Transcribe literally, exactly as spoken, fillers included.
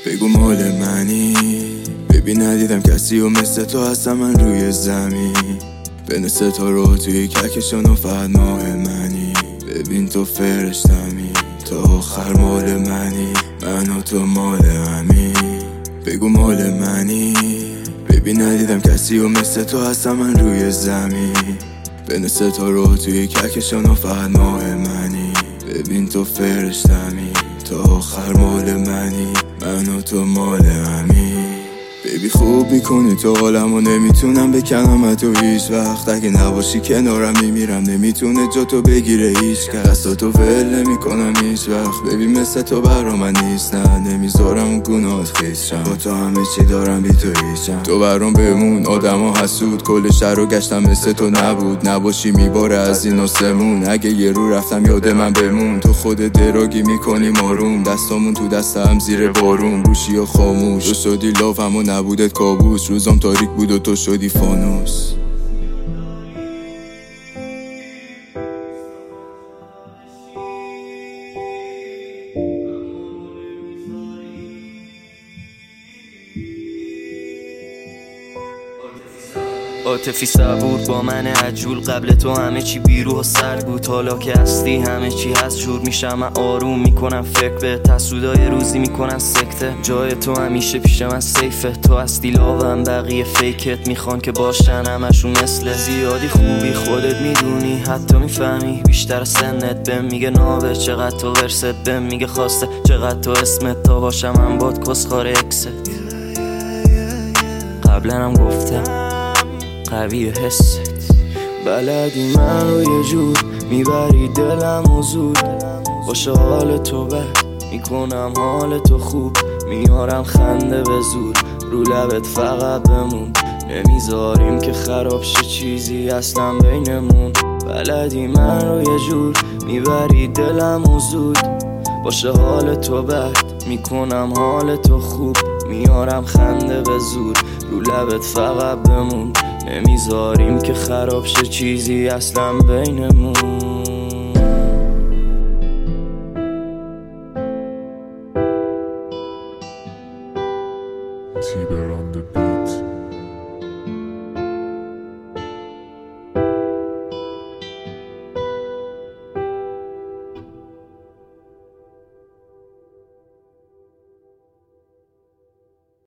بگو مال منی. ببین ندیدم کسی و مثل تو هستم من روی زمین. بین ستاره توی کهکشان و فقط ماه منی. ببین تو فرشتمی، تو آخر مال منی. من و تو مال همین. بگو مال منی. ببین ندیدم کسی و مثل تو هستم من روی زمین. بین ستاره توی کهکشان و فقط ماه منی. ببین تو فرشتمی، تو آخر مال منی. من و تو مال همین. بیبی خوب میکنی تو عالم و نمیتونم بکنم تو هیچ وقت. اگه نباشی کنارم میمیرم، نمیتونه جا تو بگیره هیچ کس. دست تو ول نمیکنم هیچ وقت. ببین مثل تو برا من نیست، نه نمیذارم گناهت خیسشم. با تو همه چی دارم بی تو هیچم. تو برام بمون، آدم ها حسود. کل شهر رو گشتم مثل تو نبود. نباشی میباره از این آسمون. اگه یه رو رفتم یاد من بمون. تو خود دراگی میکنی ماروم. دستامون تو دستم زیر بارون. گوشی و خاموش تو شدی لافم و نبودت کابوس. روزم تاریک بود و تو شدی فانوس. عاطفی صبور با من عجول. قبل تو همه چی بیروح و سرد بود. حالا که هستی همه چی هست جور میشم. من آروم میکنم فکر به تسودای روزی میکنن سکته. جای تو همیشه پیش من سیفه. تو هستی لاوم بقیه فیکت میخوان که باشن همشون مثل. زیادی خوبی خودت میدونی، حتی میفهمی بیشتر از سنت. بهم میگه نابه چقدر تو ورست. بهم میگه خواسته چقدر تو اسمت. تا باشم من باد کسخار اکست. قبلا هم گفتم قوی حست. بلدی من رو یه جور میبری دلم و زود. باشه حال تو بد میکنم حال تو خوب. میارم خنده به زور رو لبت فقط بمون. نمیذاریم که خراب شه چیزی اصلا بینمون. بلدی من رو یه جور میبری دلم و زود. باشه حال تو بد میکنم حال تو خوب. میارم خنده به زور رو لبت فقط بمون. نمیذاریم که خراب شه چیزی اصلا بینمون. T-Bear on the beat.